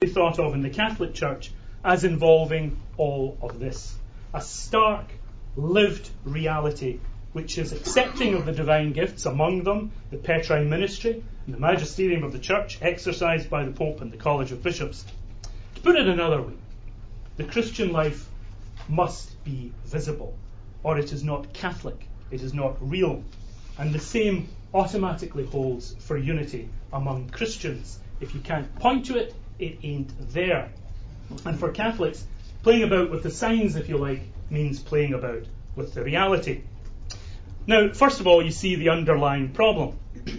thought of in the Catholic Church as involving all of this. A stark, lived reality which is accepting of the divine gifts, among them the Petrine ministry and the magisterium of the Church exercised by the Pope and the College of Bishops. To put it another way, the Christian life must be visible, or it is not Catholic, it is not real. And the same automatically holds for unity among Christians. If you can't point to it, it ain't there. And for Catholics, playing about with the signs, if you like, means playing about with the reality. Now, first of all, you see the underlying problem.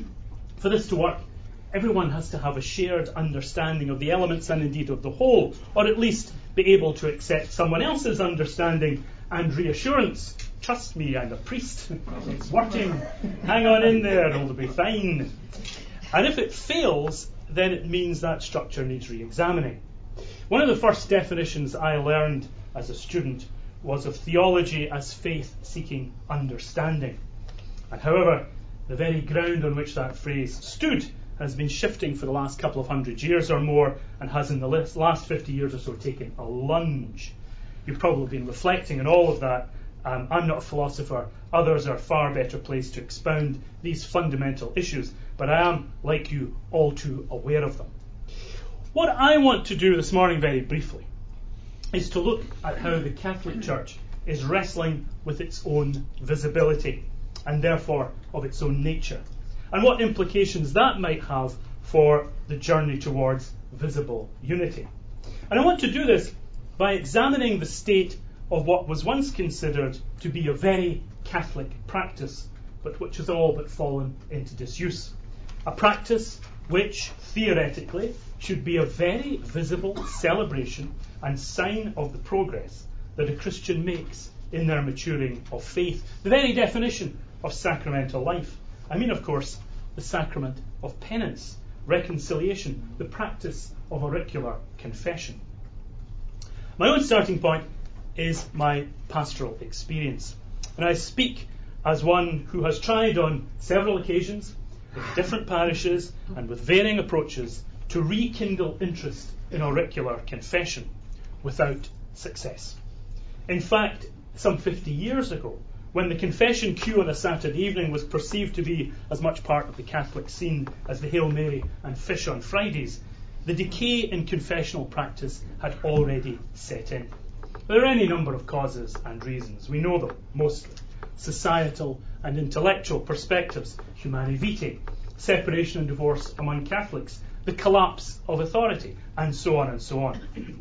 For this to work, everyone has to have a shared understanding of the elements and indeed of the whole, or at least be able to accept someone else's understanding and reassurance. Trust me, I'm a priest. It's working. Hang on in there, it'll be fine. And if it fails, then it means that structure needs re-examining. One of the first definitions I learned as a student was of theology as faith-seeking understanding. And however, the very ground on which that phrase stood has been shifting for the last couple of 100 years or more, and has in the last 50 years or so taken a lunge. You've probably been reflecting on all of that. I'm not a philosopher. Others are far better placed to expound these fundamental issues, but I am, like you, all too aware of them. What I want to do this morning, very briefly, is to look at how the Catholic Church is wrestling with its own visibility, and therefore of its own nature, and what implications that might have for the journey towards visible unity. And I want to do this by examining the state of what was once considered to be a very Catholic practice, but which has all but fallen into disuse. A practice which, theoretically, should be a very visible celebration and sign of the progress that a Christian makes in their maturing of faith. The very definition of sacramental life. I mean, of course, the sacrament of penance, reconciliation, the practice of auricular confession. My own starting point is my pastoral experience. And I speak as one who has tried on several occasions, in different parishes and with varying approaches, to rekindle interest in auricular confession without success. In fact, some 50 years ago, when the confession queue on a Saturday evening was perceived to be as much part of the Catholic scene as the Hail Mary and fish on Fridays, the decay in confessional practice had already set in. There are any number of causes and reasons. We know them, mostly. Societal and intellectual perspectives, humanae vitae, separation and divorce among Catholics, the collapse of authority, and so on and so on.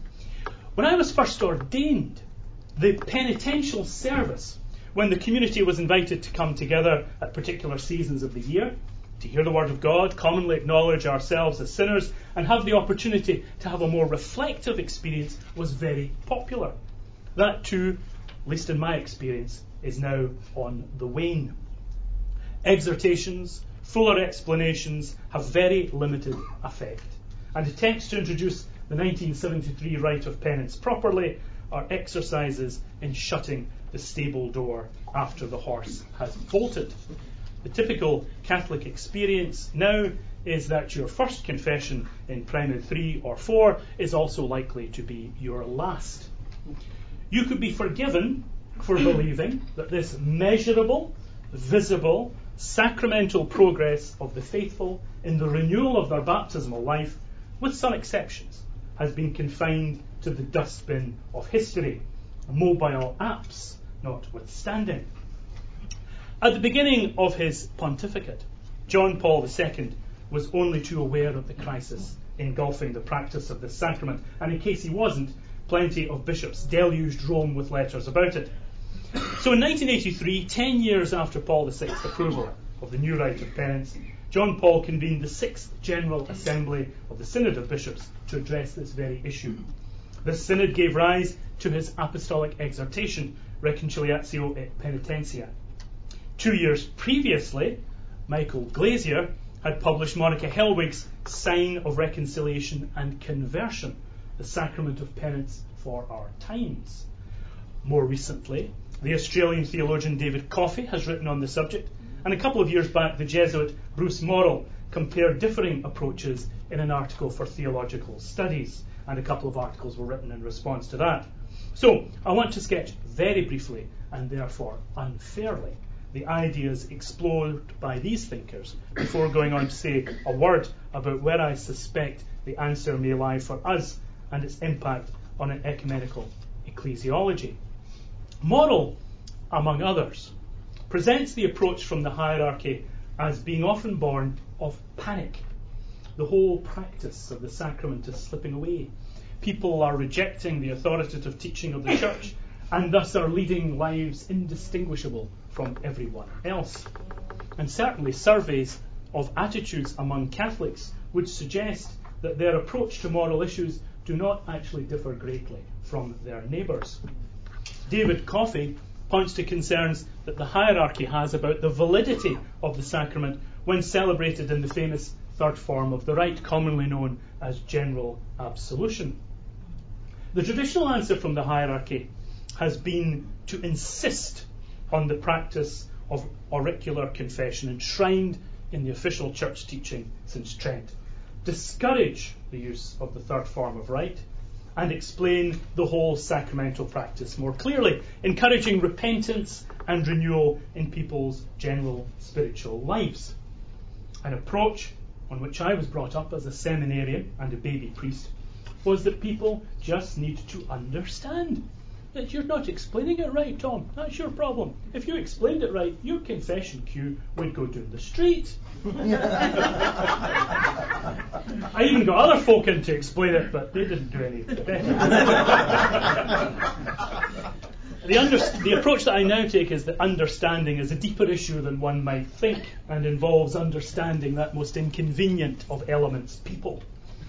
When I was first ordained, the penitential service, when the community was invited to come together at particular seasons of the year, to hear the Word of God, commonly acknowledge ourselves as sinners, and have the opportunity to have a more reflective experience, was very popular. That too, at least in my experience, is now on the wane. Exhortations, fuller explanations have very limited effect, and attempts to introduce the 1973 rite of penance properly are exercises in shutting the stable door after the horse has bolted. The typical Catholic experience now is that your first confession in primary 3 or 4 is also likely to be your last. You could be forgiven for believing that this measurable, visible, sacramental progress of the faithful in the renewal of their baptismal life, with some exceptions, has been confined to the dustbin of history, mobile apps notwithstanding. At the beginning of his pontificate, John Paul II was only too aware of the crisis engulfing the practice of this sacrament, and in case he wasn't, plenty of bishops deluged Rome with letters about it. So in 1983, 10 years after Paul VI's approval of the new rite of penance, John Paul convened the 6th General Assembly of the Synod of Bishops to address this very issue. This synod gave rise to his apostolic exhortation, Reconciliatio et Penitentia. 2 years previously, Michael Glazier had published Monica Helwig's Sign of Reconciliation and Conversion, the Sacrament of Penance for Our Times. More recently, the Australian theologian David Coffey has written on the subject, and a couple of years back the Jesuit Bruce Morrill compared differing approaches in an article for Theological Studies. and a couple of articles were written in response to that. So I want to sketch very briefly, and therefore unfairly, the ideas explored by these thinkers before going on to say a word about where I suspect the answer may lie for us and its impact on an ecumenical ecclesiology. Morrell, among others, presents the approach from the hierarchy as being often born of panic. The whole practice of the sacrament is slipping away. People are rejecting the authoritative teaching of the church and thus are leading lives indistinguishable from everyone else. And certainly surveys of attitudes among Catholics would suggest that their approach to moral issues do not actually differ greatly from their neighbours. David Coffey points to concerns that the hierarchy has about the validity of the sacrament when celebrated in the famous third form of the rite, commonly known as general absolution. The traditional answer from the hierarchy has been to insist on the practice of auricular confession enshrined in the official church teaching since Trent, discourage the use of the third form of rite, and explain the whole sacramental practice more clearly, encouraging repentance and renewal in people's general spiritual lives. An approach on which I was brought up as a seminarian and a baby priest was that people just need to understand that you're not explaining it right, Tom. That's your problem. If you explained it right, your confession queue would go down the street. I even got other folk in to explain it, but they didn't do any better. The approach that I now take is that understanding is a deeper issue than one might think and involves understanding that most inconvenient of elements, people.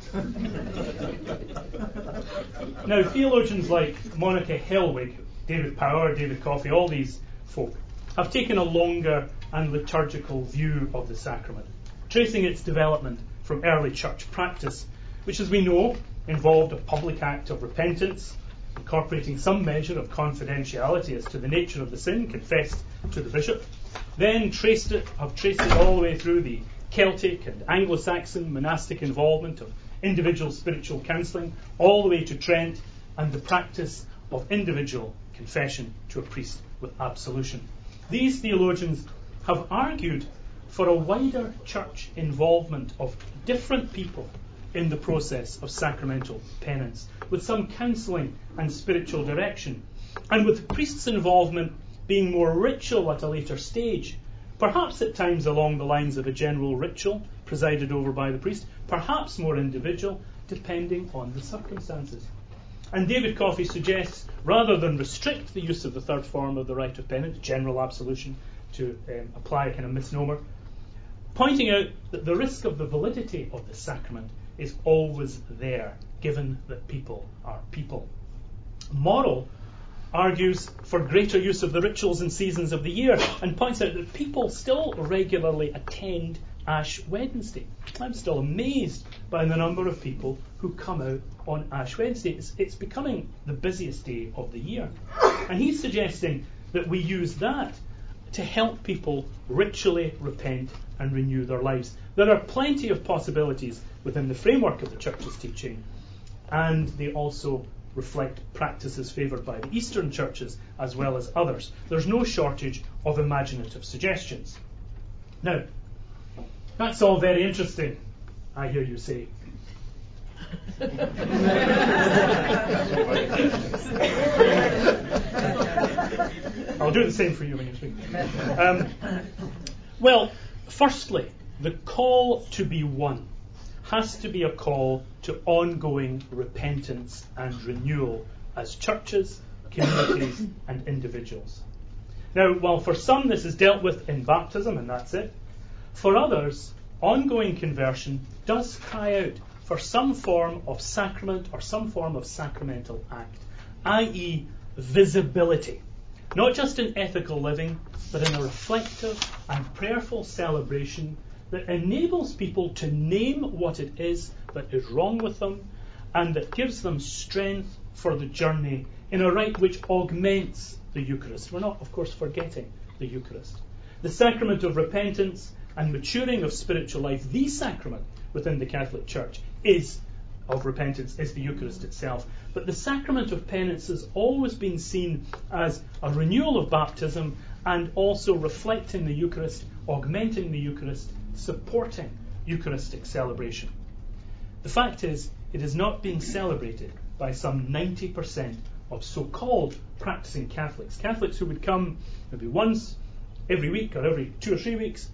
Now, theologians like Monica Helwig, David Power, David Coffey, all these folk have taken a longer and liturgical view of the sacrament, tracing its development from early church practice, which, as we know, involved a public act of repentance, incorporating some measure of confidentiality as to the nature of the sin confessed to the bishop, then have traced it all the way through the Celtic and Anglo-Saxon monastic involvement of individual spiritual counselling, all the way to Trent and the practice of individual confession to a priest with absolution. These theologians have argued for a wider church involvement of different people in the process of sacramental penance, with some counselling and spiritual direction, and with priests' involvement being more ritual at a later stage, perhaps at times along the lines of a general ritual presided over by the priest, perhaps more individual, depending on the circumstances. And David Coffey suggests, rather than restrict the use of the third form of the rite of penance, general absolution, to apply a kind of misnomer, pointing out that the risk of the validity of the sacrament is always there, given that people are people. Morrell argues for greater use of the rituals and seasons of the year and points out that people still regularly attend Ash Wednesday. I'm still amazed by the number of people who come out on Ash Wednesday. It's becoming the busiest day of the year. And he's suggesting that we use that to help people ritually repent and renew their lives. There are plenty of possibilities within the framework of the Church's teaching, and they also reflect practices favoured by the Eastern churches as well as others. There's no shortage of imaginative suggestions. Now, that's all very interesting, I hear you say. I'll do the same for you when you speak. Well, firstly, the call to be one has to be a call to ongoing repentance and renewal as churches, communities, and individuals. Now, while for some this is dealt with in baptism, and that's it, for others, ongoing conversion does cry out for some form of sacrament or some form of sacramental act, i.e. visibility, not just in ethical living, but in a reflective and prayerful celebration that enables people to name what it is that is wrong with them and that gives them strength for the journey in a rite which augments the Eucharist. We're not, of course, forgetting the Eucharist. The sacrament of repentance and maturing of spiritual life, the sacrament within the Catholic Church, is of repentance is the Eucharist itself. But the sacrament of penance has always been seen as a renewal of baptism and also reflecting the Eucharist, augmenting the Eucharist, supporting Eucharistic celebration. The fact is, it is not being celebrated by some 90% of so-called practicing Catholics. Catholics who would come maybe once every week or every 2 or 3 weeks,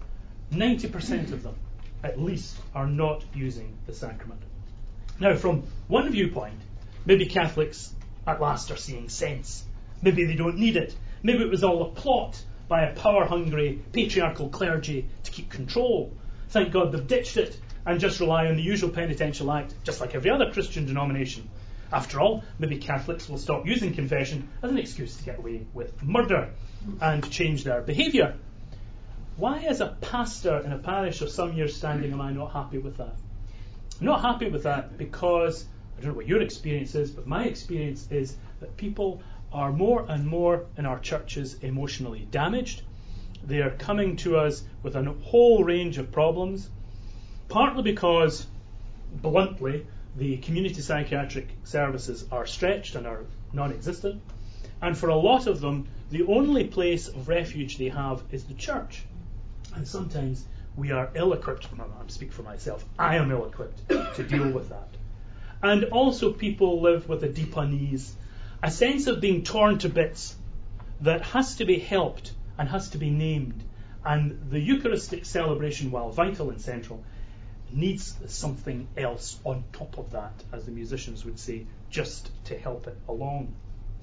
90% of them at least are not using the sacrament. Now, from one viewpoint, maybe Catholics at last are seeing sense. Maybe they don't need it. Maybe it was all a plot by a power-hungry patriarchal clergy to keep control. Thank God they've ditched it and just rely on the usual penitential act, just like every other Christian denomination. After all, maybe Catholics will stop using confession as an excuse to get away with murder and change their behaviour. Why, as a pastor in a parish of some years standing, am I not happy with that? I'm not happy with that because, I don't know what your experience is, but my experience is that people are more and more in our churches emotionally damaged. They are coming to us with a whole range of problems, partly because, bluntly, the community psychiatric services are stretched and are non-existent, and for a lot of them, the only place of refuge they have is the church. And sometimes we are ill-equipped, I'm speaking for myself, I am ill-equipped to deal with that. And also people live with a deep unease, a sense of being torn to bits that has to be helped and has to be named. And the Eucharistic celebration, while vital and central, needs something else on top of that, as the musicians would say, just to help it along.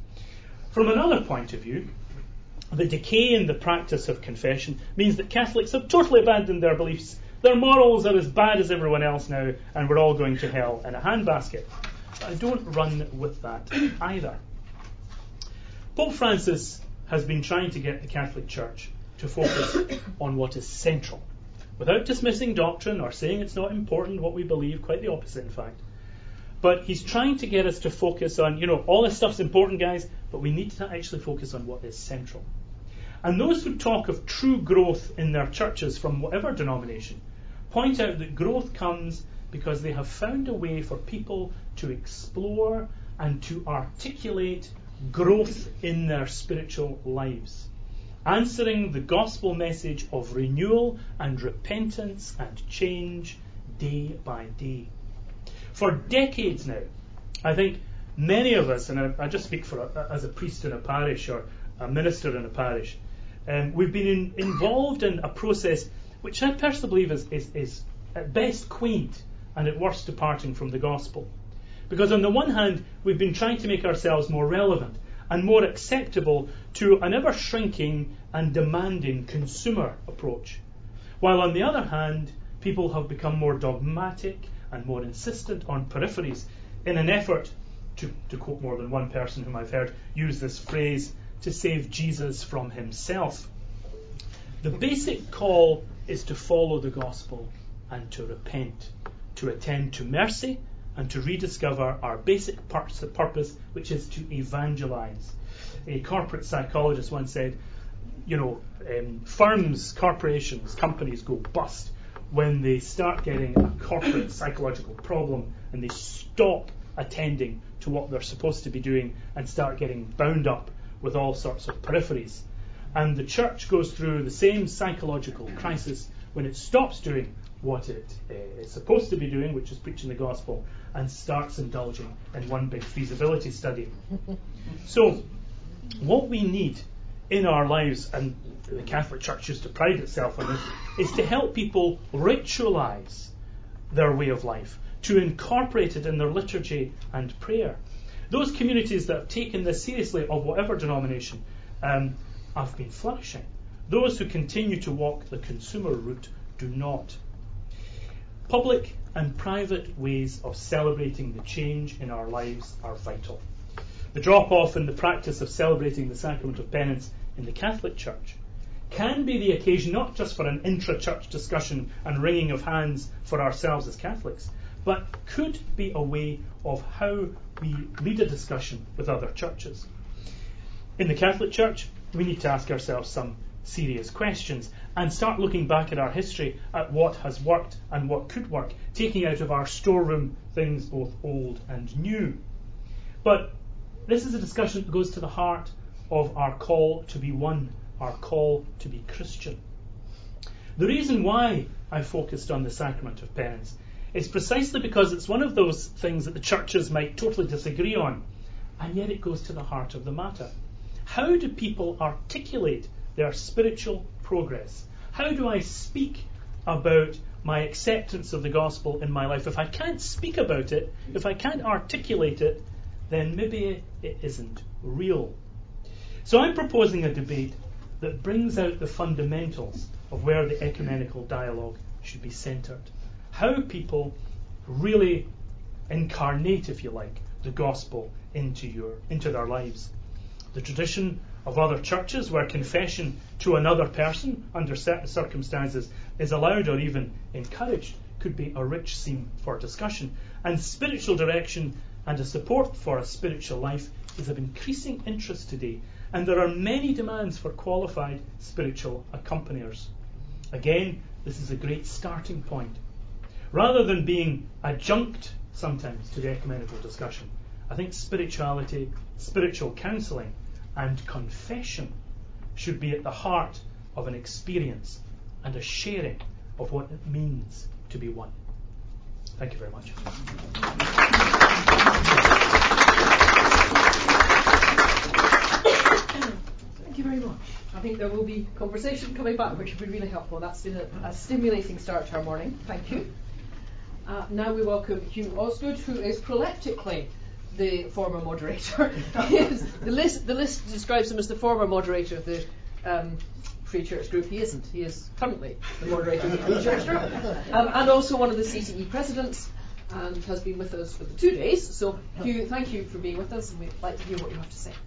From another point of view, the decay in the practice of confession means that Catholics have totally abandoned their beliefs. Their morals are as bad as everyone else now, and we're all going to hell in a handbasket. I don't run with that either. Pope Francis has been trying to get the Catholic Church to focus on what is central, without dismissing doctrine or saying it's not important what we believe, quite the opposite in fact. But he's trying to get us to focus on, all this stuff's important, guys, but we need to actually focus on what is central. And those who talk of true growth in their churches from whatever denomination point out that growth comes because they have found a way for people to explore and to articulate growth in their spiritual lives, answering the gospel message of renewal and repentance and change day by day. For decades now, I think many of us, and I just speak as a priest in a parish or a minister in a parish, we've been involved in a process which I personally believe is at best quaint and at worst departing from the gospel. Because on the one hand, we've been trying to make ourselves more relevant and more acceptable to an ever-shrinking and demanding consumer approach. While on the other hand, people have become more dogmatic and more insistent on peripheries in an effort, to quote more than one person whom I've heard use this phrase, to save Jesus from himself. The basic call is to follow the gospel and to repent, to attend to mercy and to rediscover our basic purpose, which is to evangelize. A corporate psychologist once said, firms, corporations, companies go bust when they start getting a corporate psychological problem and they stop attending to what they're supposed to be doing and start getting bound up with all sorts of peripheries. And the church goes through the same psychological crisis when it stops doing what it is supposed to be doing, which is preaching the gospel, and starts indulging in one big feasibility study. So, what we need in our lives, and the Catholic Church used to pride itself on this, is to help people ritualize their way of life, to incorporate it in their liturgy and prayer. Those communities that have taken this seriously, of whatever denomination, have been flourishing. Those who continue to walk the consumer route do not. Public and private ways of celebrating the change in our lives are vital. The drop-off in the practice of celebrating the sacrament of penance in the Catholic Church can be the occasion not just for an intra-church discussion and wringing of hands for ourselves as Catholics, but could be a way of how we lead a discussion with other churches. In the Catholic Church, we need to ask ourselves some serious questions and start looking back at our history at what has worked and what could work, taking out of our storeroom things both old and new. But this is a discussion that goes to the heart of our call to be one, our call to be Christian. The reason why I focused on the sacrament of penance is precisely because it's one of those things that the churches might totally disagree on, and yet it goes to the heart of the matter. How do people articulate their spiritual progress? How do I speak about my acceptance of the gospel in my life? If I can't speak about it, if I can't articulate it, then maybe it isn't real. So I'm proposing a debate that brings out the fundamentals of where the ecumenical dialogue should be centred. How people really incarnate, if you like, the gospel into their lives. The tradition of other churches where confession to another person under certain circumstances is allowed or even encouraged could be a rich theme for discussion. And spiritual direction and a support for a spiritual life is of increasing interest today, and there are many demands for qualified spiritual accompaniers. Again, this is a great starting point. Rather than being adjunct sometimes to the ecumenical discussion, I think spirituality, spiritual counselling and confession should be at the heart of an experience and a sharing of what it means to be one. Thank you very much. Thank you very much. I think there will be conversation coming back, which will be really helpful. That's been a stimulating start to our morning. Thank you. Now we welcome Hugh Osgood, who is proleptically the former moderator. the list describes him as the former moderator of the Free Church Group. He isn't. He is currently the moderator of the Free Church Group, and also one of the CTE presidents, and has been with us for the 2 days. So, Hugh, thank you for being with us, and we'd like to hear what you have to say.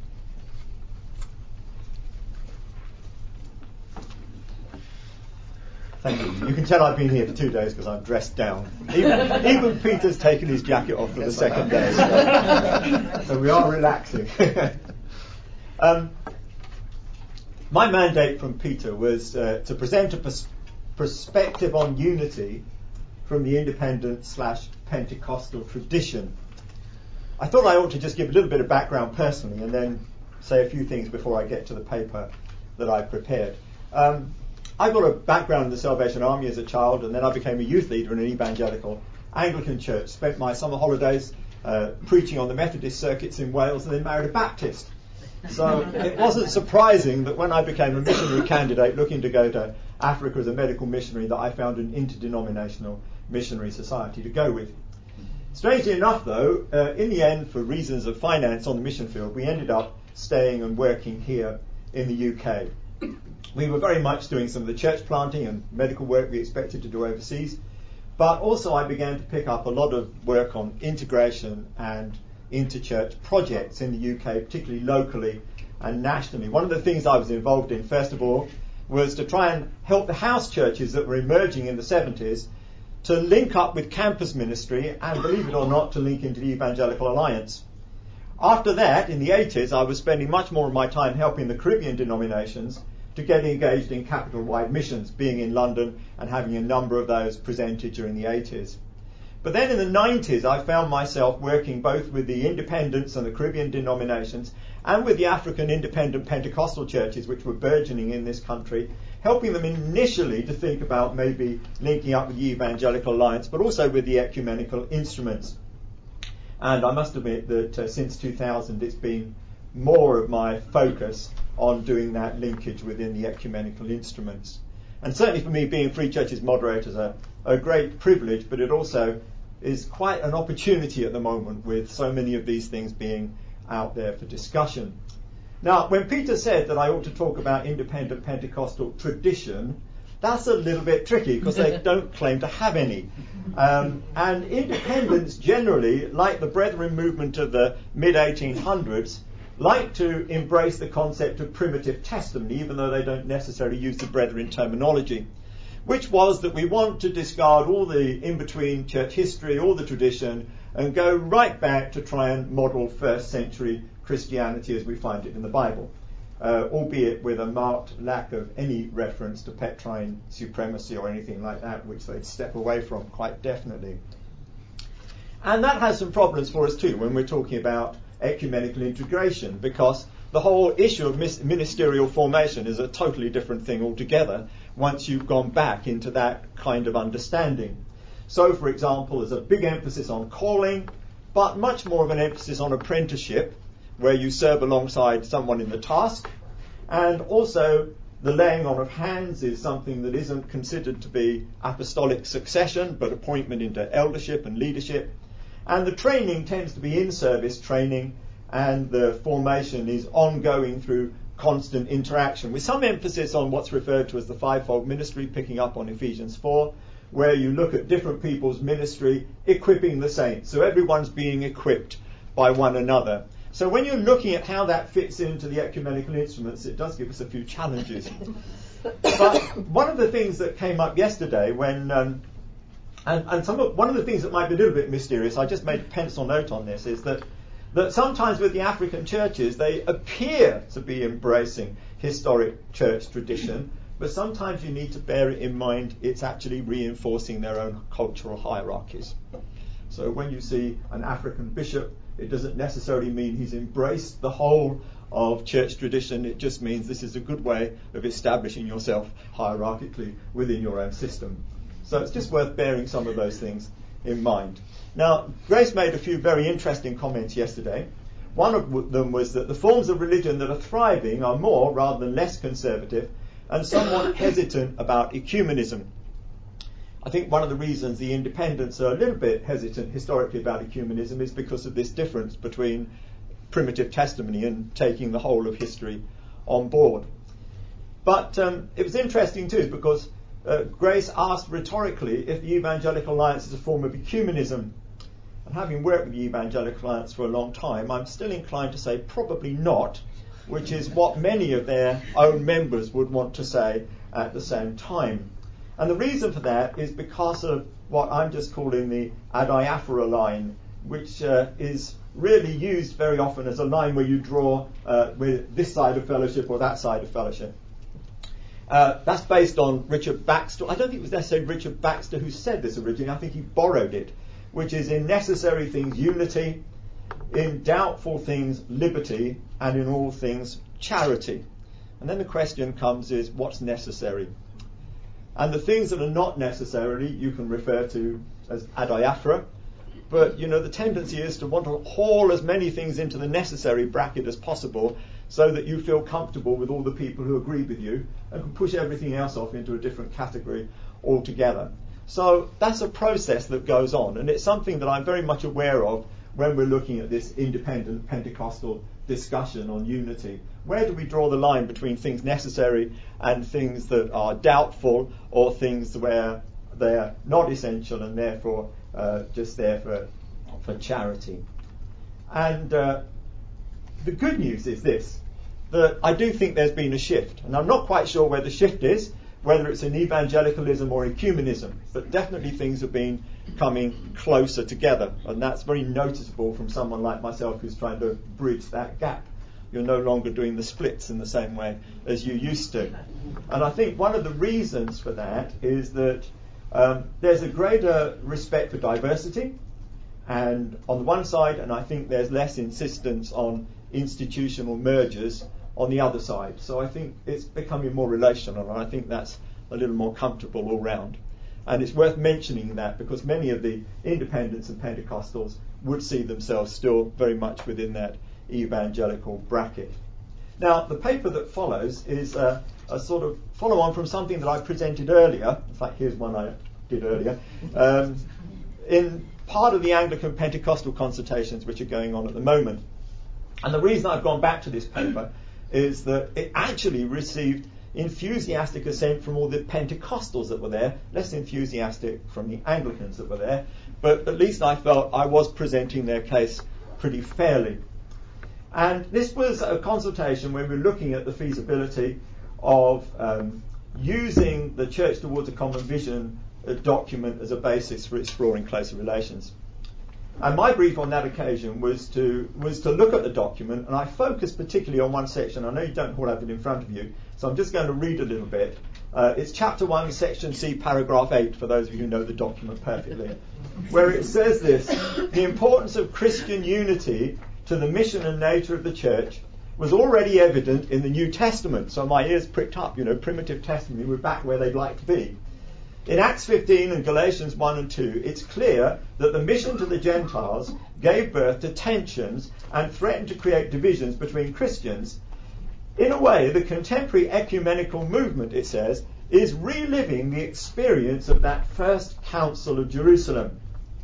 Thank you. You can tell I've been here for 2 days because I'm dressed down. Even Peter's taken his jacket off for the second day. So we are relaxing. My mandate from Peter was to present a perspective on unity from the independent/Pentecostal tradition. I thought I ought to just give a little bit of background personally and then say a few things before I get to the paper that I prepared. I got a background in the Salvation Army as a child, and then I became a youth leader in an evangelical Anglican church. Spent my summer holidays preaching on the Methodist circuits in Wales, and then married a Baptist. So it wasn't surprising that when I became a missionary candidate looking to go to Africa as a medical missionary, that I found an interdenominational missionary society to go with. Strangely enough, though, in the end, for reasons of finance on the mission field, we ended up staying and working here in the UK. We were very much doing some of the church planting and medical work we expected to do overseas, but also I began to pick up a lot of work on integration and interchurch projects in the UK, particularly locally and nationally. One of the things I was involved in, first of all, was to try and help the house churches that were emerging in the 70s to link up with campus ministry and, believe it or not, to link into the Evangelical Alliance. After that, in the 80s, I was spending much more of my time helping the Caribbean denominations to get engaged in capital-wide missions, being in London and having a number of those presented during the 80s. But then in the 90s, I found myself working both with the independents and the Caribbean denominations and with the African independent Pentecostal churches, which were burgeoning in this country, helping them initially to think about maybe linking up with the Evangelical Alliance, but also with the ecumenical instruments. And I must admit that since 2000, it's been more of my focus on doing that linkage within the ecumenical instruments. And certainly for me, being Free Church's moderator is a great privilege, but it also is quite an opportunity at the moment with so many of these things being out there for discussion. Now, when Peter said that I ought to talk about independent Pentecostal tradition, that's a little bit tricky because they don't claim to have any. And independents generally, like the Brethren movement of the mid-1800s, like to embrace the concept of primitive testimony, even though they don't necessarily use the Brethren terminology, which was that we want to discard all the in-between church history, all the tradition, and go right back to try and model first century Christianity as we find it in the Bible. albeit with a marked lack of any reference to Petrine supremacy or anything like that, which they'd step away from quite definitely. And that has some problems for us too when we're talking about ecumenical integration, because the whole issue of ministerial formation is a totally different thing altogether once you've gone back into that kind of understanding. So, for example, there's a big emphasis on calling, but much more of an emphasis on apprenticeship, where you serve alongside someone in the task. And also, the laying on of hands is something that isn't considered to be apostolic succession, but appointment into eldership and leadership. And the training tends to be in-service training, and the formation is ongoing through constant interaction, with some emphasis on what's referred to as the fivefold ministry, picking up on Ephesians 4, where you look at different people's ministry equipping the saints. So everyone's being equipped by one another. So when you're looking at how that fits into the ecumenical instruments, it does give us a few challenges. But one of the things that came up yesterday when... one of the things that might be a little bit mysterious, I just made a pencil note on this, is that sometimes with the African churches, they appear to be embracing historic church tradition, but sometimes you need to bear it in mind it's actually reinforcing their own cultural hierarchies. So when you see an African bishop, it doesn't necessarily mean he's embraced the whole of church tradition. It just means this is a good way of establishing yourself hierarchically within your own system. So it's just worth bearing some of those things in mind. Now, Grace made a few very interesting comments yesterday. One of them was that the forms of religion that are thriving are more rather than less conservative and somewhat hesitant about ecumenism. I think one of the reasons the independents are a little bit hesitant historically about ecumenism is because of this difference between primitive testimony and taking the whole of history on board. But it was interesting too, because Grace asked rhetorically if the Evangelical Alliance is a form of ecumenism. And having worked with the Evangelical Alliance for a long time, I'm still inclined to say probably not, which is what many of their own members would want to say at the same time. And the reason for that is because of what I'm just calling the adiaphora line, which is really used very often as a line where you draw with this side of fellowship or that side of fellowship. That's based on Richard Baxter. I don't think it was necessarily Richard Baxter who said this originally. I think he borrowed it, which is in necessary things unity, in doubtful things liberty, and in all things charity. And then the question comes is, what's necessary? And the things that are not necessary you can refer to as adiaphora. But, the tendency is to want to haul as many things into the necessary bracket as possible so that you feel comfortable with all the people who agree with you and can push everything else off into a different category altogether. So that's a process that goes on, and it's something that I'm very much aware of when we're looking at this independent Pentecostal discussion on unity. Where do we draw the line between things necessary and things that are doubtful, or things where they're not essential and therefore just there for charity? And the good news is this, that I do think there's been a shift, and I'm not quite sure where the shift is, whether it's in evangelicalism or ecumenism, but definitely things have been coming closer together, and that's very noticeable from someone like myself who's trying to bridge that gap. You're no longer doing the splits in the same way as you used to. And I think one of the reasons for that is that there's a greater respect for diversity, and on the one side, and I think there's less insistence on institutional mergers on the other side. So I think it's becoming more relational, and I think that's a little more comfortable all round. And it's worth mentioning that because many of the independents and Pentecostals would see themselves still very much within that evangelical bracket. Now, the paper that follows is a sort of follow-on from something that I presented earlier. In fact, here's one I did earlier. In part of the Anglican Pentecostal consultations which are going on at the moment. And the reason I've gone back to this paper is that it actually received enthusiastic assent from all the Pentecostals that were there, less enthusiastic from the Anglicans that were there, but at least I felt I was presenting their case pretty fairly. And this was a consultation where we were looking at the feasibility of using the Church Towards a Common Vision document as a basis for exploring closer relations. And my brief on that occasion was to look at the document, and I focused particularly on one section. I know you don't all have it in front of you, so I'm just going to read a little bit. It's chapter 1, section C, paragraph 8, for those of you who know the document perfectly, where it says this: the importance of Christian unity to the mission and nature of the church was already evident in the New Testament. So my ears pricked up, primitive testimony, we're back where they'd like to be. In Acts 15 and Galatians 1 and 2, it's clear that the mission to the Gentiles gave birth to tensions and threatened to create divisions between Christians. In a way, the contemporary ecumenical movement, it says, is reliving the experience of that first Council of Jerusalem.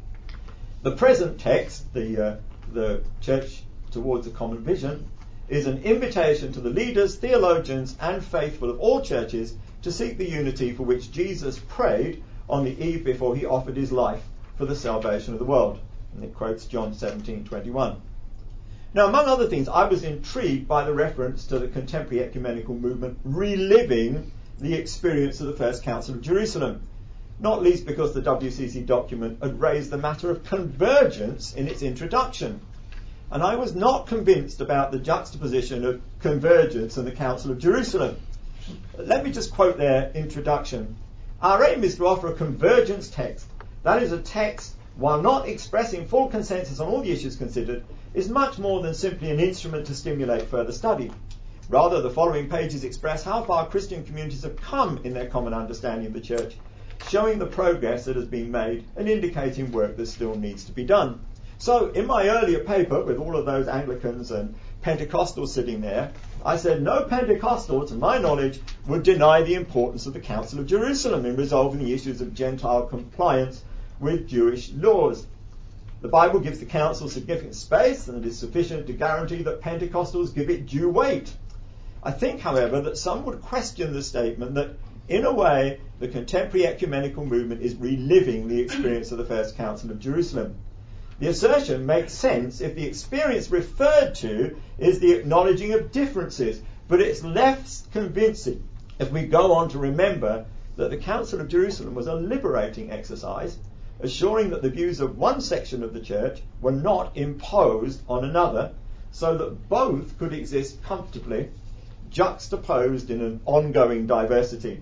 The present text, the Church Towards a Common Vision, is an invitation to the leaders, theologians and faithful of all churches to seek the unity for which Jesus prayed on the eve before he offered his life for the salvation of the world. And it quotes John 17:21. Now, among other things, I was intrigued by the reference to the contemporary ecumenical movement reliving the experience of the First Council of Jerusalem, not least because the WCC document had raised the matter of convergence in its introduction. And I was not convinced about the juxtaposition of convergence and the Council of Jerusalem. Let me just quote their introduction. Our aim is to offer a convergence text. That is, a text, while not expressing full consensus on all the issues considered, is much more than simply an instrument to stimulate further study. Rather, the following pages express how far Christian communities have come in their common understanding of the church, showing the progress that has been made and indicating work that still needs to be done. So, in my earlier paper, with all of those Anglicans and Pentecostals sitting there, I said no Pentecostal, to my knowledge, would deny the importance of the Council of Jerusalem in resolving the issues of Gentile compliance with Jewish laws. The Bible gives the Council significant space, and it is sufficient to guarantee that Pentecostals give it due weight. I think, however, that some would question the statement that, in a way, the contemporary ecumenical movement is reliving the experience of the First Council of Jerusalem. The assertion makes sense if the experience referred to is the acknowledging of differences, but it's less convincing if we go on to remember that the Council of Jerusalem was a liberating exercise, assuring that the views of one section of the church were not imposed on another, so that both could exist comfortably, juxtaposed in an ongoing diversity.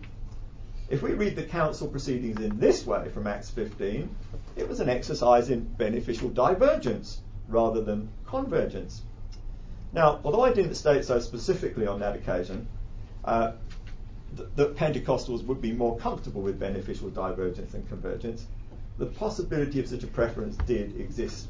If we read the council proceedings in this way from Acts 15, it was an exercise in beneficial divergence rather than convergence. Now, although I didn't state so specifically on that occasion, that Pentecostals would be more comfortable with beneficial divergence than convergence, the possibility of such a preference did exist.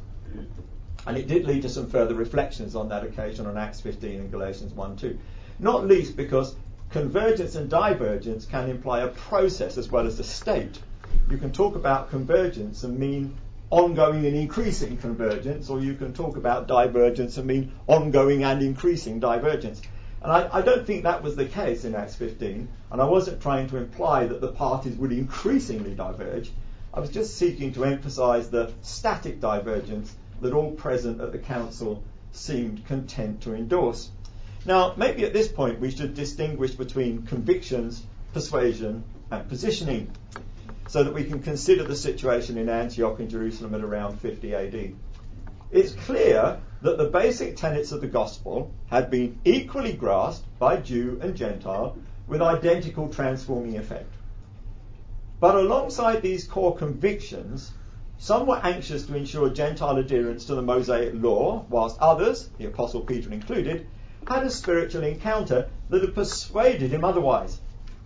And it did lead to some further reflections on that occasion on Acts 15 and Galatians 1-2, not least because convergence and divergence can imply a process as well as a state. You can talk about convergence and mean ongoing and increasing convergence, or you can talk about divergence and mean ongoing and increasing divergence. And I don't think that was the case in Acts 15, and I wasn't trying to imply that the parties would increasingly diverge. I was just seeking to emphasise the static divergence that all present at the council seemed content to endorse. Now, maybe at this point we should distinguish between convictions, persuasion and positioning, so that we can consider the situation in Antioch and Jerusalem at around 50 AD. It's clear that the basic tenets of the gospel had been equally grasped by Jew and Gentile with identical transforming effect. But alongside these core convictions, some were anxious to ensure Gentile adherence to the Mosaic law, whilst others, the Apostle Peter included, had a spiritual encounter that had persuaded him otherwise.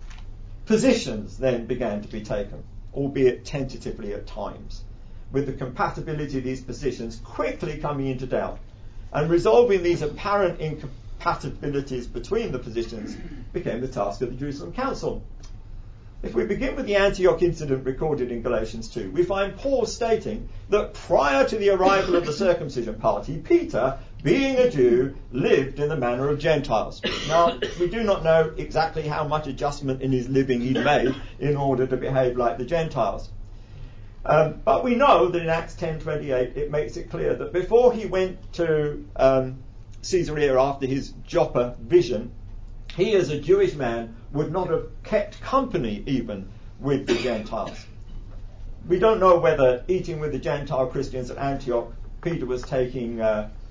Positions then began to be taken, albeit tentatively at times, with the compatibility of these positions quickly coming into doubt, and resolving these apparent incompatibilities between the positions became the task of the Jerusalem Council. If we begin with the Antioch incident recorded in Galatians 2, we find Paul stating that prior to the arrival of the circumcision party, Peter, being a Jew, lived in the manner of Gentiles. Now, we do not know exactly how much adjustment in his living he made in order to behave like the Gentiles. But we know that in Acts 10:28 it makes it clear that before he went to Caesarea after his Joppa vision, he as a Jewish man would not have kept company even with the Gentiles. We don't know whether eating with the Gentile Christians at Antioch, Peter was taking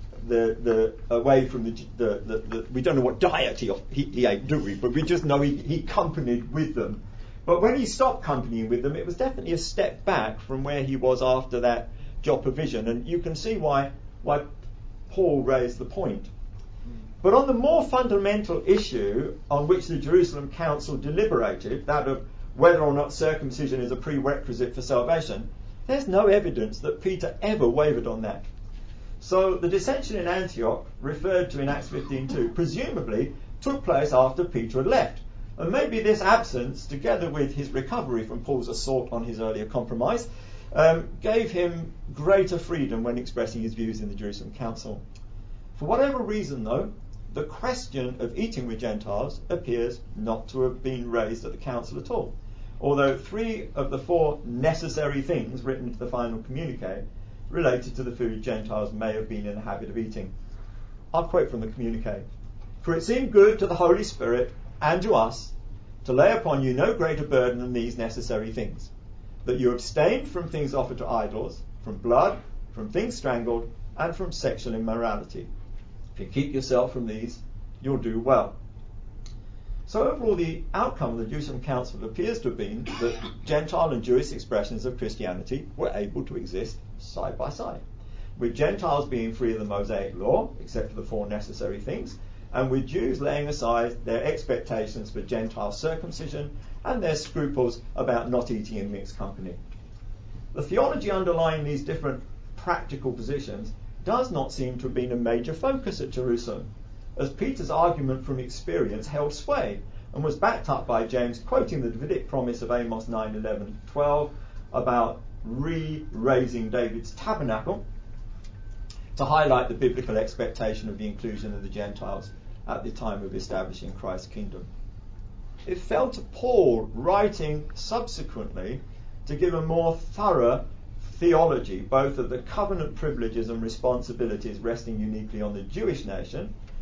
away from the we don't know what diet he ate, do we? But we just know he companied with them. But when he stopped companying with them, it was definitely a step back from where he was after that Joppa vision. And you can see why Paul raised the point. But on the more fundamental issue on which the Jerusalem Council deliberated, that of whether or not circumcision is a prerequisite for salvation, there's no evidence that Peter ever wavered on that. So the dissension in Antioch, referred to in Acts 15:2, presumably took place after Peter had left. And maybe this absence, together with his recovery from Paul's assault on his earlier compromise, gave him greater freedom when expressing his views in the Jerusalem Council. For whatever reason, though, the question of eating with Gentiles appears not to have been raised at the council at all, although 3 of the 4 necessary things written into the final communique related to the food Gentiles may have been in the habit of eating. I'll quote from the communique. "For it seemed good to the Holy Spirit and to us to lay upon you no greater burden than these necessary things, that you abstain from things offered to idols, from blood, from things strangled, and from sexual immorality. If you keep yourself from these, you'll do well." So overall, the outcome of the Jerusalem Council appears to have been that Gentile and Jewish expressions of Christianity were able to exist side by side, with Gentiles being free of the Mosaic law, except for the 4 necessary things, and with Jews laying aside their expectations for Gentile circumcision and their scruples about not eating in mixed company. The theology underlying these different practical positions does not seem to have been a major focus at Jerusalem, as Peter's argument from experience held sway and was backed up by James quoting the Davidic promise of Amos 9:11-12 about re-raising David's tabernacle to highlight the biblical expectation of the inclusion of the Gentiles at the time of establishing Christ's kingdom. It fell to Paul, writing subsequently, to give a more thorough theology both of the covenant privileges and responsibilities resting uniquely on the Jewish nation